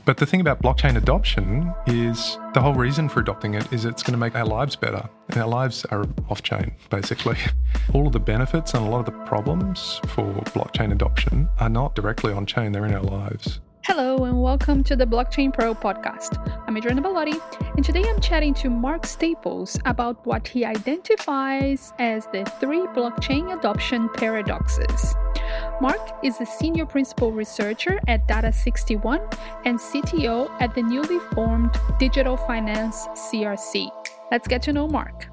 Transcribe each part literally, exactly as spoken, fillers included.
But the thing about blockchain adoption is the whole reason for adopting it is it's going to make our lives better. And our lives are off-chain, basically. All of the benefits and a lot of the problems for blockchain adoption are not directly on-chain, they're in our lives. Hello and welcome to the Blockchain Pro podcast. I'm Adriana Bellotti, and today I'm chatting to Mark Staples about what he identifies as the three blockchain adoption paradoxes. Mark is a senior principal researcher at Data sixty-one and C T O at the newly formed Digital Finance C R C. Let's get to know Mark.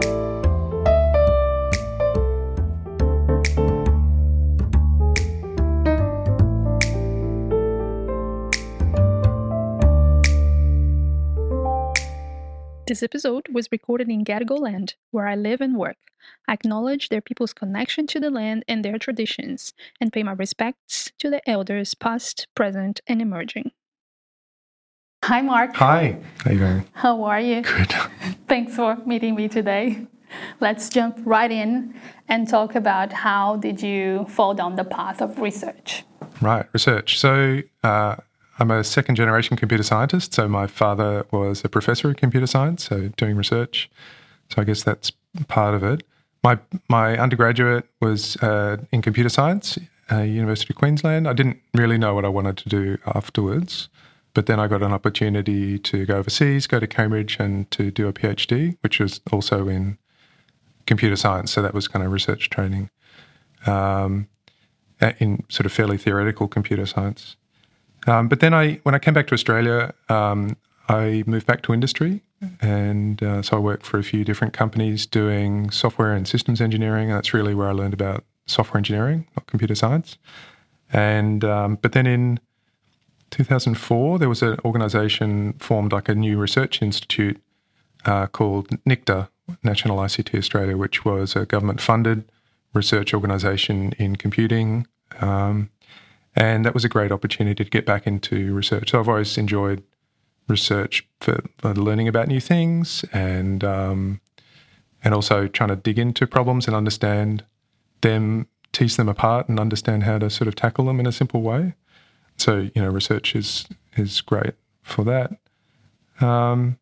This episode was recorded in Gadigal land, where I live and work. I acknowledge their people's connection to the land and their traditions, and pay my respects to the elders past, present, and emerging. Hi, Mark. Hi. How are you going? How are you? Good. Thanks for meeting me today. Let's jump right in and talk about how did you fall down the path of research? Right, research. So uh, I'm a second generation computer scientist. So my father was a professor of computer science, so doing research. So I guess that's part of it. My my undergraduate was uh, in computer science at University of Queensland. I didn't really know what I wanted to do afterwards, but then I got an opportunity to go overseas, go to Cambridge and to do a PhD, which was also in computer science. So that was kind of research training um, in sort of fairly theoretical computer science. Um, but then I, when I came back to Australia, um, I moved back to industry, and uh, so I worked for a few different companies doing software and systems engineering, and that's really where I learned about software engineering, not computer science. And um, but then in two thousand four, there was an organisation formed, like a new research institute uh, called NICTA, National I C T Australia, which was a government-funded research organisation in computing. Um, And that was a great opportunity to get back into research. So I've always enjoyed research for, for learning about new things and um, and also trying to dig into problems and understand them, tease them apart and understand how to sort of tackle them in a simple way. So, you know, research is is great for that. Um,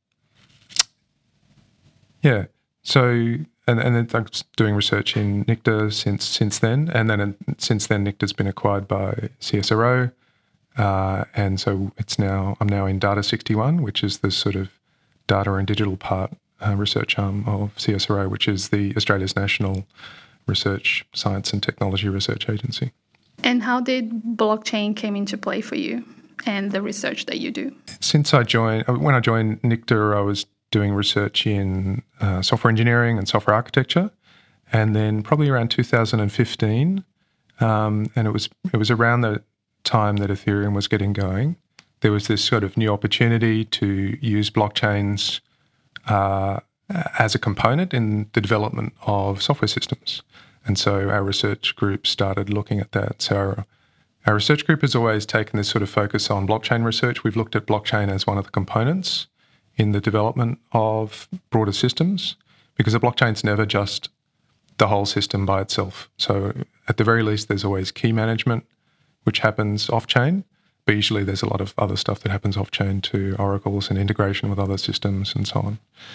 yeah. So... And, and then I'm doing research in NICTA since since then, and then uh, since then NICTA's been acquired by C S R O, uh, and so it's now I'm now in Data sixty-one, which is the sort of data and digital part uh, research arm of C S R O, which is the Australia's national research, science and technology research agency. And how did blockchain came into play for you and the research that you do? Since I joined, when I joined NICTA, I was doing research in uh, software engineering and software architecture, and then probably around two thousand fifteen, um, and it was it was around the time that Ethereum was getting going. There was this sort of new opportunity to use blockchains uh, as a component in the development of software systems, and so our research group started looking at that. So our, our research group has always taken this sort of focus on blockchain research. We've looked at blockchain as one of the components in the development of broader systems, because a blockchain's never just the whole system by itself. So at the very least, there's always key management, which happens off-chain, but usually there's a lot of other stuff that happens off-chain to oracles and integration with other systems and so on.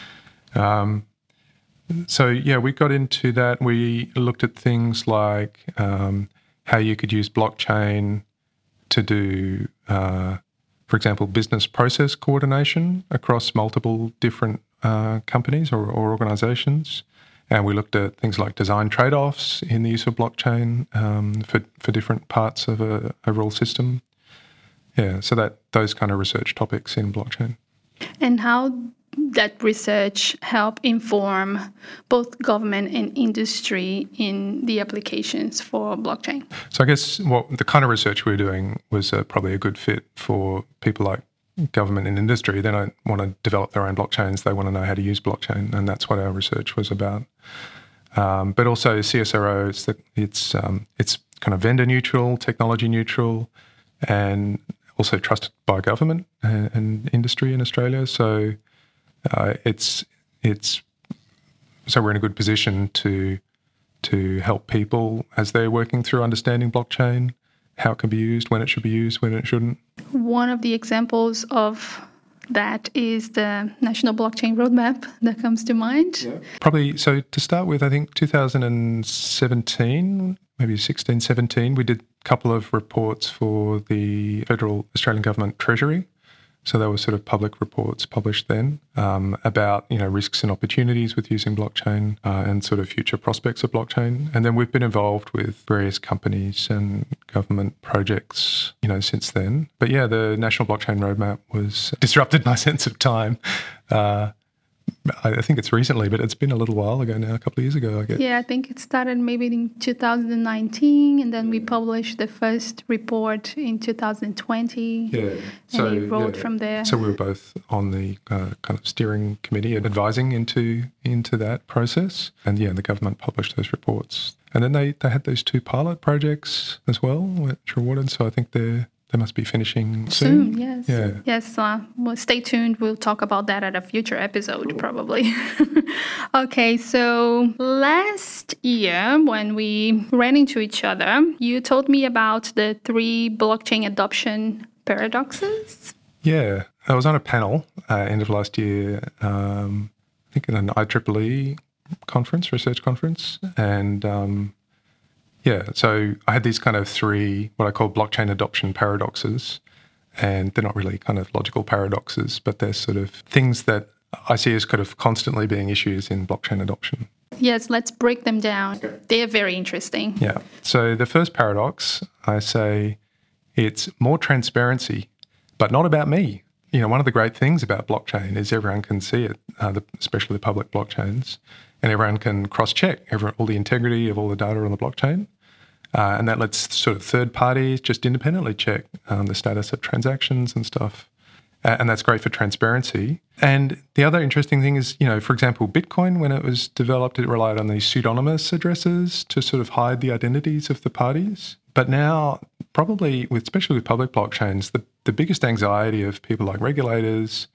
Um, so yeah, we got into that. We looked at things like um, how you could use blockchain to do uh, for example, business process coordination across multiple different uh, companies or, or organisations. And we looked at things like design trade-offs in the use of blockchain um, for, for different parts of a overall system. Yeah, so that those kind of research topics in blockchain. And how that research help inform both government and industry in the applications for blockchain? So I guess what the kind of research we're doing was uh, probably a good fit for people like government and industry. They don't want to develop their own blockchains. They want to know how to use blockchain, and that's what our research was about. Um, but also C S R O, it's, the, it's, um, it's kind of vendor neutral, technology neutral, and also trusted by government and, and industry in Australia. So Uh, it's it's so we're in a good position to to help people as they're working through understanding blockchain, how it can be used, when it should be used, when it shouldn't. One of the examples of that is the National Blockchain Roadmap that comes to mind. Yeah. Probably, so to start with, I think two thousand seventeen, maybe sixteen, seventeen, we did a couple of reports for the Federal Australian Government Treasury. So they were sort of public reports published then um, about, you know, risks and opportunities with using blockchain uh, and sort of future prospects of blockchain. And then we've been involved with various companies and government projects, you know, since then. But yeah, the National Blockchain Roadmap was disrupted my sense of time. Uh, I think it's recently, but it's been a little while ago now, a couple of years ago, I guess. Yeah, I think it started maybe in two thousand nineteen, and then we published the first report in two thousand twenty. Yeah. So and we wrote yeah. from there. So we were both on the uh, kind of steering committee and advising into into that process. And yeah, the government published those reports. And then they, they had those two pilot projects as well, which were awarded. So I think they're They must be finishing soon. Soon, yes. Yeah. Yes, uh, well, stay tuned. We'll talk about that at a future episode, cool. probably. Okay, so last year when we ran into each other, you told me about the three blockchain adoption paradoxes. Yeah, I was on a panel uh, end of last year, um, I think in an I triple E conference, research conference, and um, yeah, so I had these kind of three, what I call blockchain adoption paradoxes, and they're not really kind of logical paradoxes, but they're sort of things that I see as kind of constantly being issues in blockchain adoption. Yes, let's break them down. Okay. They're very interesting. Yeah. So the first paradox, I say it's more transparency, but not about me. You know, one of the great things about blockchain is everyone can see it, uh, the, especially the public blockchains, and everyone can cross-check every, all the integrity of all the data on the blockchain. Uh, and that lets sort of third parties just independently check um, the status of transactions and stuff. Uh, and that's great for transparency. And the other interesting thing is, you know, for example, Bitcoin, when it was developed, it relied on these pseudonymous addresses to sort of hide the identities of the parties. But now, probably, with, especially with public blockchains, the, the biggest anxiety of people like regulators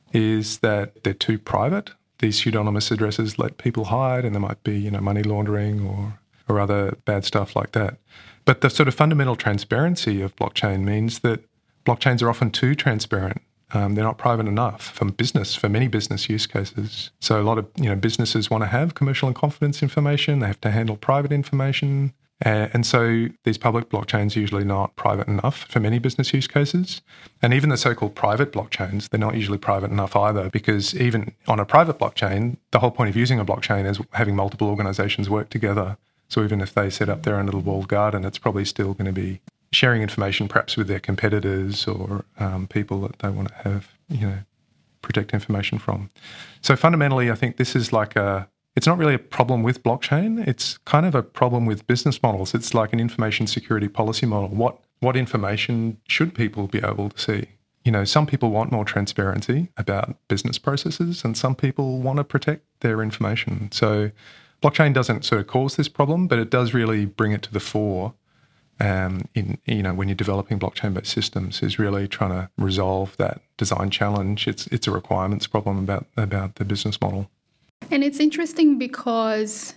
is that they're too private. These pseudonymous addresses let people hide, and there might be, you know, money laundering or or other bad stuff like that. But the sort of fundamental transparency of blockchain means that blockchains are often too transparent. Um, they're not private enough for business, for many business use cases. So a lot of, you know, businesses want to have commercial and confidence information. They have to handle private information. Uh, and so these public blockchains are usually not private enough for many business use cases. And even the so-called private blockchains, they're not usually private enough either, because even on a private blockchain, the whole point of using a blockchain is having multiple organizations work together. So even if they set up their own little walled garden, it's probably still going to be sharing information perhaps with their competitors or um, people that they want to have, you know, protect information from. So fundamentally, I think this is like a, it's not really a problem with blockchain. It's kind of a problem with business models. It's like an information security policy model. What what information should people be able to see? You know, some people want more transparency about business processes, and some people want to protect their information. So blockchain doesn't sort of cause this problem, but it does really bring it to the fore um, in, you know, when you're developing blockchain-based systems, is really trying to resolve that design challenge. It's it's a requirements problem about, about the business model. And it's interesting because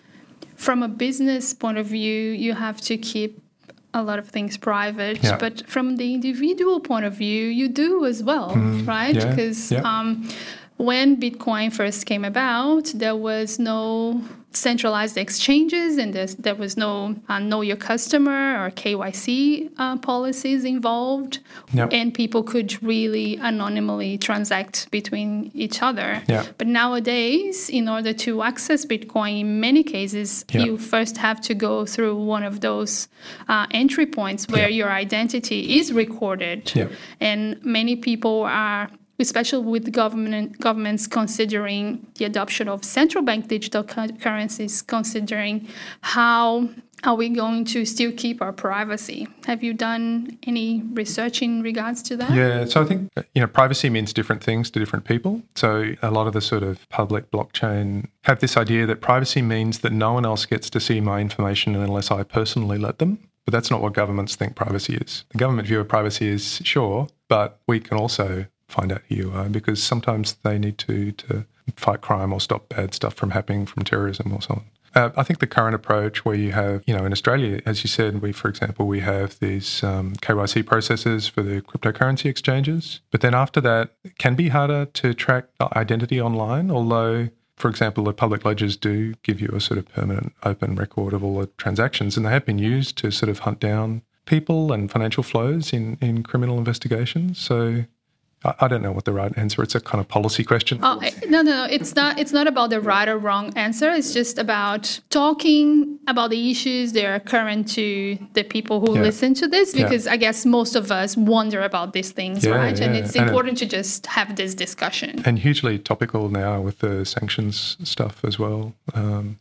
from a business point of view, you have to keep a lot of things private, yeah. but from the individual point of view, you do as well, mm, right? Yeah, because yeah. um, when Bitcoin first came about, there was no centralized exchanges, and there was no uh, know your customer or K Y C uh, policies involved, yep. and people could really anonymously transact between each other. Yep. But nowadays, in order to access Bitcoin, in many cases, yep. you first have to go through one of those uh, entry points where yep. your identity is recorded, yep. and many people are, especially with government governments considering the adoption of central bank digital cu- currencies, considering how are we going to still keep our privacy. Have you done any research in regards to that? Yeah, so I think, you know, privacy means different things to different people. So a lot of the sort of public blockchain have this idea that privacy means that no one else gets to see my information unless I personally let them. But that's not what governments think privacy is. The government view of privacy is, sure, but we can also find out who you are, because sometimes they need to to fight crime or stop bad stuff from happening, from terrorism or so on. Uh, I think the current approach where you have, you know, in Australia, as you said, we, for example, we have these um, K Y C processes for the cryptocurrency exchanges. But then after that, it can be harder to track identity online, although, for example, the public ledgers do give you a sort of permanent open record of all the transactions, and they have been used to sort of hunt down people and financial flows in, in criminal investigations. So I don't know what the right answer is. It's a kind of policy question. Oh, no, no, no. It's not, it's not about the right or wrong answer. It's just about talking about the issues that are current to the people who yeah. listen to this, because yeah. I guess most of us wonder about these things, yeah, right? Yeah. And it's and important it, to just have this discussion. And hugely topical now with the sanctions stuff as well. Um,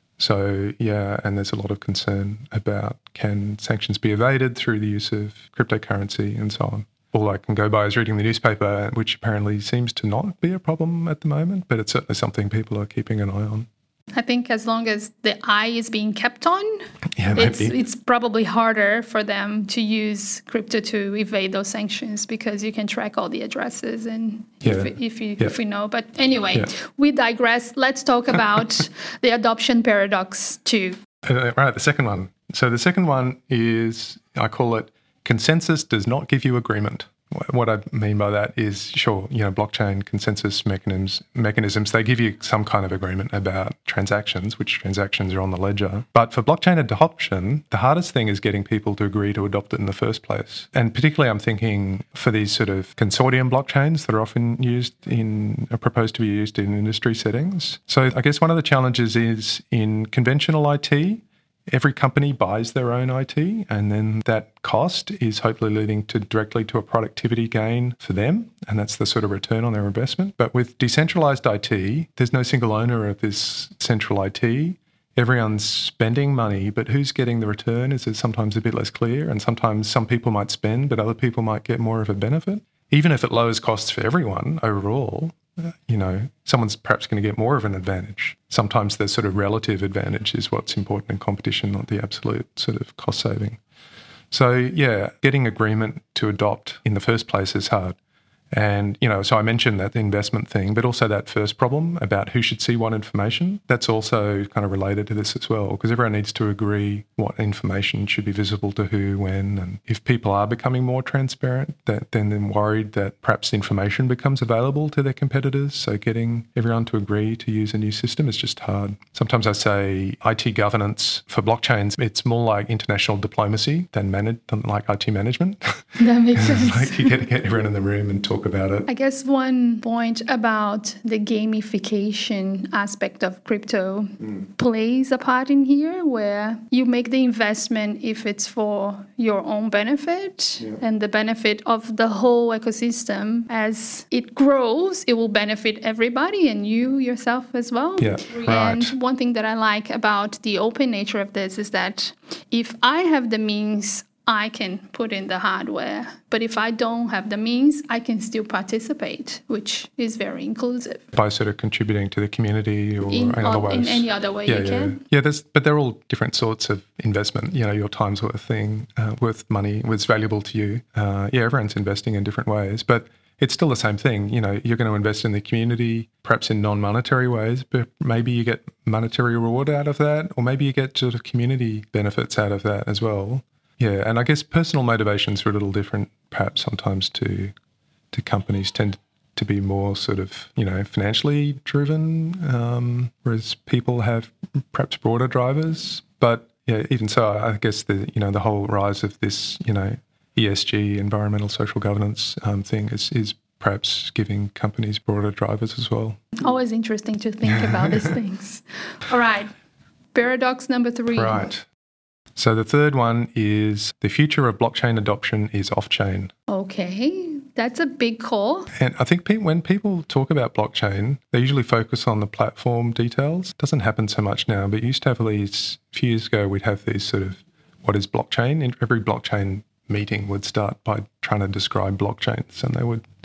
so, yeah, and there's a lot of concern about can sanctions be evaded through the use of cryptocurrency and so on. All I can go by is reading the newspaper, which apparently seems to not be a problem at the moment, but it's certainly something people are keeping an eye on. I think as long as the eye is being kept on, yeah, it's, maybe. it's probably harder for them to use crypto to evade those sanctions, because you can track all the addresses and yeah. if, if, you, yeah. if we know. But anyway, yeah. we digress. Let's talk about the adoption paradox too. Uh, right, the second one. So the second one is, I call it, consensus does not give you agreement. What I mean by that is, sure, you know, blockchain consensus mechanisms, mechanisms, they give you some kind of agreement about transactions, which transactions are on the ledger. But for blockchain adoption, the hardest thing is getting people to agree to adopt it in the first place. And particularly I'm thinking for these sort of consortium blockchains that are often used in, are proposed to be used in industry settings. So I guess one of the challenges is in conventional I T, every company buys their own I T, and then that cost is hopefully leading to directly to a productivity gain for them, and that's the sort of return on their investment. But with decentralized I T, there's no single owner of this central I T. Everyone's spending money, but who's getting the return is sometimes a bit less clear, and sometimes some people might spend, but other people might get more of a benefit. Even if it lowers costs for everyone overall, you know, someone's perhaps going to get more of an advantage. Sometimes the sort of relative advantage is what's important in competition, not the absolute sort of cost saving. So, yeah, getting agreement to adopt in the first place is hard. And, you know, so I mentioned that investment thing, but also that first problem about who should see what information, that's also kind of related to this as well, because everyone needs to agree what information should be visible to who, when, and if people are becoming more transparent, that then they're worried that perhaps information becomes available to their competitors. So getting everyone to agree to use a new system is just hard. Sometimes I say I T governance for blockchains, it's more like international diplomacy than, manage, than like I T management. That makes sense. Like you get to get everyone in the room and talk about it. I guess one point about the gamification aspect of crypto mm. plays a part in here, where you make the investment if it's for your own benefit yeah. and the benefit of the whole ecosystem. As it grows, it will benefit everybody and you yourself as well. Yeah, and right. one thing that I like about the open nature of this is that if I have the means, I can put in the hardware. But if I don't have the means, I can still participate, which is very inclusive. By sort of contributing to the community or in, in other ways. In any other way yeah, you yeah. can. Yeah, there's, but they're all different sorts of investment. You know, your time's worth thing, uh, worth money, was valuable to you. Uh, yeah, everyone's investing in different ways. But it's still the same thing. You know, you're going to invest in the community, perhaps in non-monetary ways, but maybe you get monetary reward out of that, or maybe you get sort of community benefits out of that as well. Yeah, and I guess personal motivations are a little different, perhaps sometimes to to companies tend to be more sort of, you know, financially driven, um, whereas people have perhaps broader drivers. But yeah, even so, I guess the you know the whole rise of this, you know, E S G, environmental social governance um, thing is is perhaps giving companies broader drivers as well. Always interesting to think about these things. All right, paradox number three. Right. So the third one is the future of blockchain adoption is off-chain. Okay, that's a big call. And I think pe- when people talk about blockchain, they usually focus on the platform details. It doesn't happen so much now, but you used to have these, a few years ago, we'd have these sort of, what is blockchain? And every blockchain meeting would start by trying to describe blockchains, and they would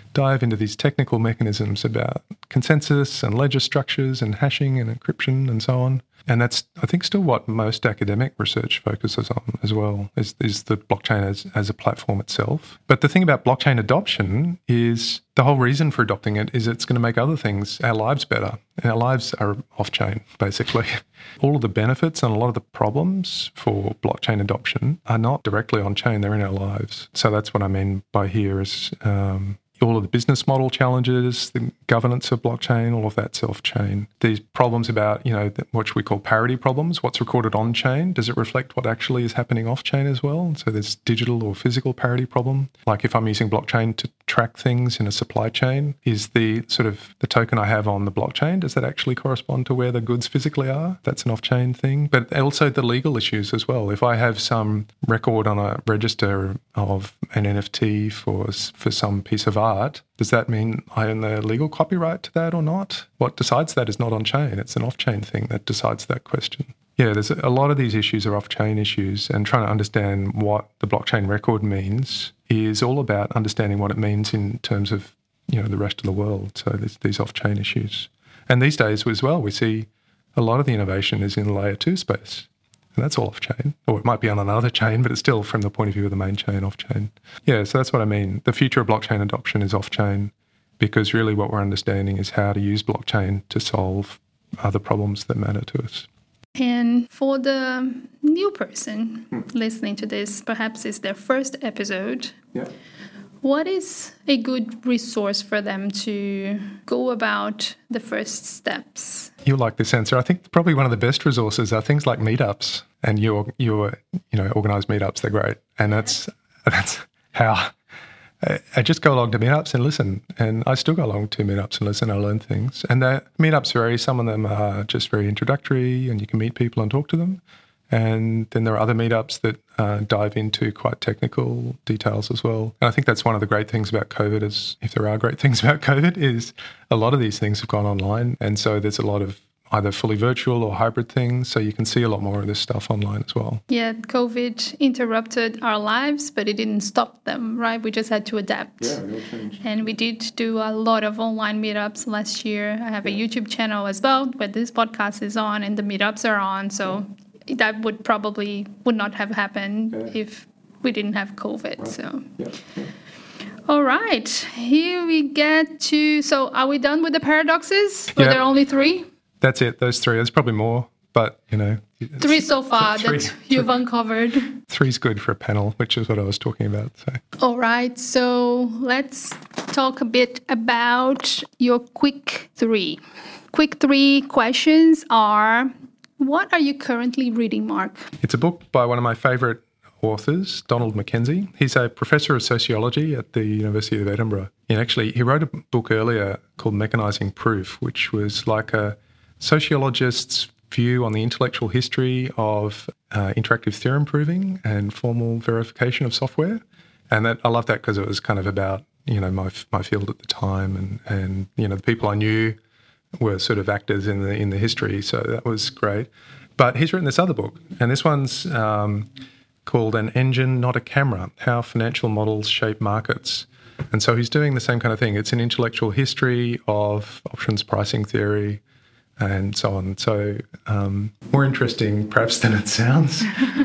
dive into these technical mechanisms about consensus and ledger structures and hashing and encryption and so on. And that's, I think, still what most academic research focuses on as well, is, is the blockchain as, as a platform itself. But the thing about blockchain adoption is the whole reason for adopting it is it's going to make other things, our lives better. Our lives are off-chain, basically. All of the benefits and a lot of the problems for blockchain adoption are not directly on-chain, they're in our lives. So that's what I mean by here is um, all of the business model challenges, the governance of blockchain, all of that's off-chain. These problems about, you know, what we call parity problems, what's recorded on-chain, does it reflect what actually is happening off-chain as well? So there's digital or physical parity problem. Like if I'm using blockchain to track things in a supply chain, is the sort of the token I have on the blockchain, does that actually correspond to where the goods physically are? That's an off-chain thing. But also the legal issues as well. If I have some record on a register of an N F T for for some piece of art, does that mean I own the legal copyright to that or not? What decides that is not on-chain. It's an off-chain thing that decides that question. Yeah, there's a lot of these issues are off-chain issues, and trying to understand what the blockchain record means is all about understanding what it means in terms of, you know, the rest of the world. So there's these off-chain issues. And these days as well, we see a lot of the innovation is in the layer two space. And that's all off-chain. Or it might be on another chain, but it's still from the point of view of the main chain, off-chain. Yeah, so that's what I mean. The future of blockchain adoption is off-chain because really what we're understanding is how to use blockchain to solve other problems that matter to us. And for the new person listening to this, perhaps it's their first episode. Yeah. What is a good resource for them to go about the first steps? You like this answer. I think probably one of the best resources are things like meetups, and your your you know organised meetups. They're great, and that's that's how I just go along to meetups and listen. And I still go along to meetups and listen. I learn things, and the meetups vary. Some of them are just very introductory, and you can meet people and talk to them. And then there are other meetups that uh, dive into quite technical details as well. And I think that's one of the great things about COVID is, if there are great things about COVID, is a lot of these things have gone online. And so there's a lot of either fully virtual or hybrid things. So you can see a lot more of this stuff online as well. Yeah, COVID interrupted our lives, but it didn't stop them, right? We just had to adapt. Yeah, real change. And we did do a lot of online meetups last year. I have a YouTube channel as well where this podcast is on and the meetups are on. So yeah. that would probably would not have happened yeah. if we didn't have COVID. Right. So. Yeah. Yeah. All right, here we get to, so are we done with the paradoxes? Were yeah. there only three? That's it, those three. There's probably more, but, you know. Three so far three, that you've three, uncovered. Three's good for a panel, which is what I was talking about. So. All right, so let's talk a bit about your quick three. Quick three questions are, what are you currently reading, Mark? It's a book by one of my favourite authors, Donald Mackenzie. He's a professor of sociology at the University of Edinburgh. And actually, he wrote a book earlier called Mechanising Proof, which was like a sociologist's view on the intellectual history of uh, interactive theorem proving and formal verification of software. And that I love that because it was kind of about, you know, my my field at the time, and, and you know, the people I knew were sort of actors in the in the history. So that was great. But he's written this other book, and this one's um, called An Engine, Not a Camera, How Financial Models Shape Markets. And so he's doing the same kind of thing. It's an intellectual history of options pricing theory and so on. So um, more interesting perhaps than it sounds.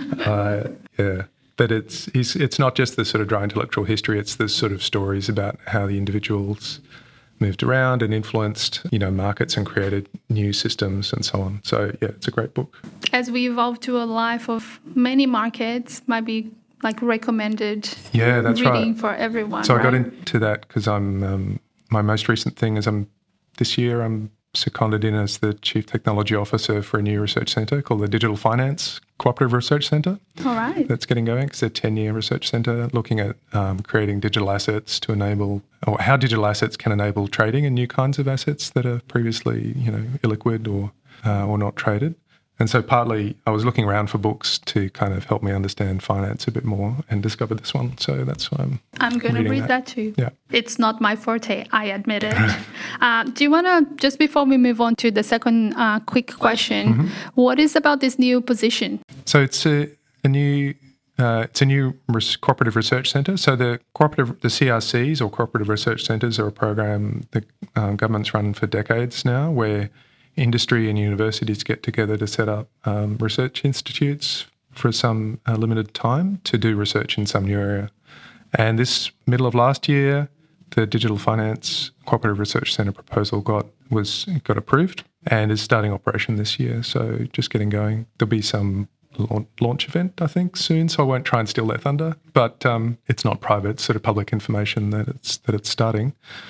uh, yeah. But it's, it's it's not just the sort of dry intellectual history, it's the sort of stories about how the individuals moved around and influenced, you know, markets and created new systems and so on. So, yeah, it's a great book. As we evolve to a life of many markets, might be like recommended yeah, that's reading right. for everyone. So right? I got into that because I'm, um, my most recent thing is I'm, this year I'm seconded in as the Chief Technology Officer for a new research centre called the Digital Finance Cooperative Research Centre. All right. That's getting going. It's a ten-year research centre looking at um, creating digital assets to enable, or how digital assets can enable trading in new kinds of assets that are previously, you know, illiquid or uh, or not traded. And so partly I was looking around for books to kind of help me understand finance a bit more and discovered this one. So that's why I'm I'm going to read that. that too. Yeah. It's not my forte, I admit it. uh, do you want to, just before we move on to the second uh, quick question, mm-hmm. what is about this new position? So it's a, a new Uh, it's a new res- cooperative research centre. So the cooperative, the C R Cs or cooperative research centres are a program that um, government's run for decades now, where industry and universities get together to set up um, research institutes for some uh, limited time to do research in some new area. And this middle of last year, the Digital Finance Cooperative Research Centre proposal got was got approved and is starting operation this year. So just getting going. There'll be some launch event, I think, soon. So I won't try and steal their thunder. But um, it's not private; it's sort of public information that it's that it's starting.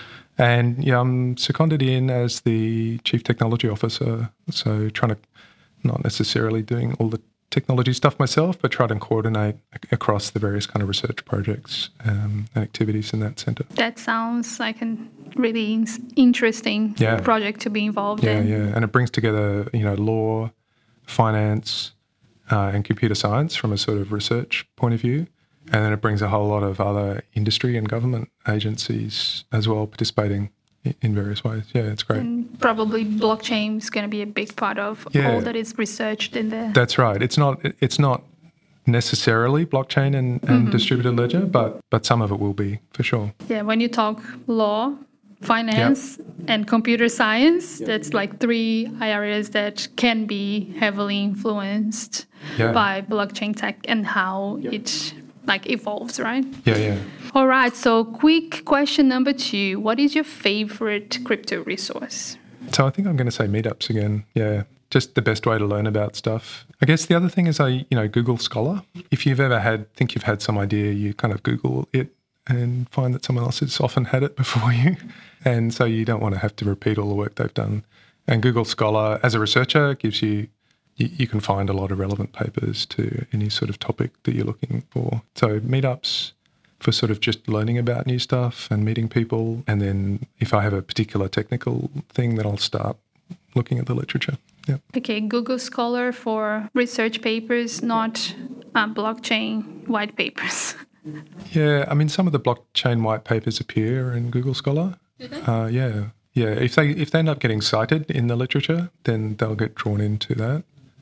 And yeah, I'm seconded in as the Chief Technology Officer. So trying to not necessarily doing all the technology stuff myself, but try to coordinate across the various kind of research projects um, and activities in that centre. That sounds like a really interesting yeah. project to be involved yeah, in. Yeah, yeah. And it brings together, you know, law, finance, uh, and computer science from a sort of research point of view. And then it brings a whole lot of other industry and government agencies as well participating in various ways. Yeah, it's great. And probably blockchain is going to be a big part of yeah. all that is researched in there. That's right. It's not it's not necessarily blockchain and, and mm-hmm. distributed ledger, but but some of it will be for sure. Yeah, when you talk law, finance, yep. and computer science, yep. that's like three areas that can be heavily influenced yeah. by blockchain tech and how yep. it like evolves, right? Yeah, yeah. All right, so quick question number two. What is your favorite crypto resource? So I think I'm going to say meetups again. Yeah, just the best way to learn about stuff. I guess the other thing is I, you know, Google Scholar. If you've ever had, think you've had some idea, you kind of Google it and find that someone else has often had it before you. And so you don't want to have to repeat all the work they've done. And Google Scholar, as a researcher, gives you You, you can find a lot of relevant papers to any sort of topic that you're looking for. So meetups for sort of just learning about new stuff and meeting people. And then if I have a particular technical thing, then I'll start looking at the literature. Yeah. Okay, Google Scholar for research papers, not uh, blockchain white papers. Yeah, I mean, some of the blockchain white papers appear in Google Scholar. Do they? Uh, yeah. Yeah, if they if they end up getting cited in the literature, then they'll get drawn into that.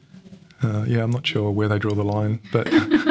Uh, yeah, I'm not sure where they draw the line, but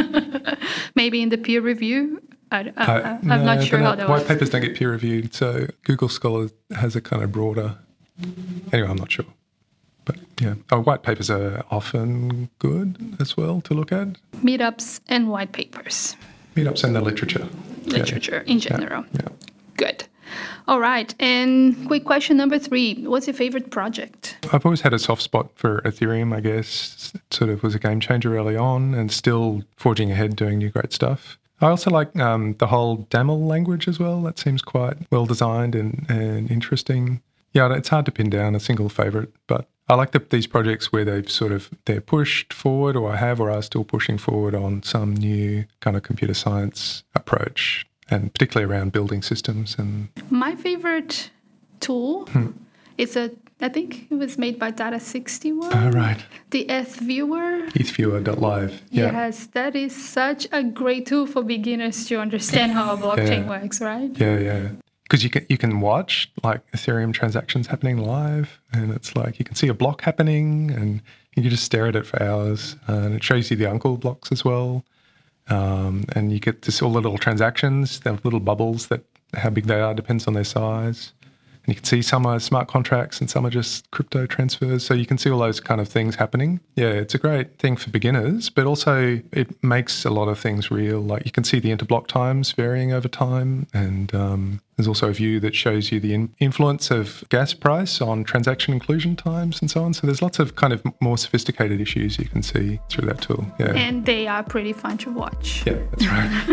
maybe in the peer review. I, I, uh, I'm no, not sure how that white works. papers don't get peer reviewed, so Google Scholar has a kind of broader. Anyway, I'm not sure, but yeah, oh, white papers are often good as well to look at. Meetups and white papers. Meetups and the literature. Literature yeah. in general. Yeah. yeah. Good. All right. And quick question number three. What's your favorite project? I've always had a soft spot for Ethereum, I guess. It sort of was a game changer early on and still forging ahead doing new great stuff. I also like um, the whole DAML language as well. That seems quite well designed and, and interesting. Yeah, it's hard to pin down a single favorite, but I like the, these projects where they've sort of, they're pushed forward or have or are still pushing forward on some new kind of computer science approach. And particularly around building systems. And my favorite tool hmm. is a, I think it was made by Data sixty-one. Oh, right. The E T H Viewer. E T H Viewer dot live. Yeah. Yes, that is such a great tool for beginners to understand how a blockchain yeah. works, right? Yeah, yeah. Because you can you can watch like Ethereum transactions happening live, and it's like you can see a block happening, and you can just stare at it for hours, uh, and it shows you the uncle blocks as well. Um, and you get to see all the little transactions, the little bubbles that how big they are depends on their size. And you can see some are smart contracts and some are just crypto transfers. So you can see all those kind of things happening. Yeah, it's a great thing for beginners, but also it makes a lot of things real. Like you can see the interblock times varying over time. And um, there's also a view that shows you the in- influence of gas price on transaction inclusion times and so on. So there's lots of kind of more sophisticated issues you can see through that tool. Yeah. And they are pretty fun to watch. Yeah, that's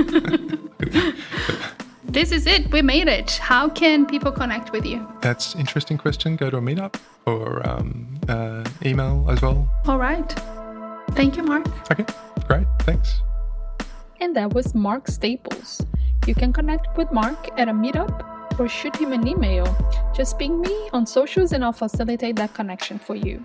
right. This is it. We made it. How can people connect with you? That's an interesting question. Go to a meetup or um, uh, email as well. All right. Thank you, Mark. Okay, great. Thanks. And that was Mark Staples. You can connect with Mark at a meetup or shoot him an email. Just ping me on socials and I'll facilitate that connection for you.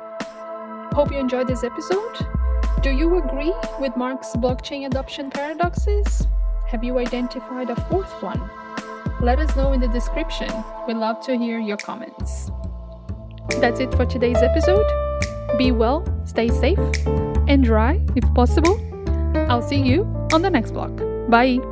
Hope you enjoyed this episode. Do you agree with Mark's blockchain adoption paradoxes? Have you identified a fourth one? Let us know in the description. We'd love to hear your comments. That's it for today's episode. Be well, stay safe, and dry if possible. I'll see you on the next block. Bye.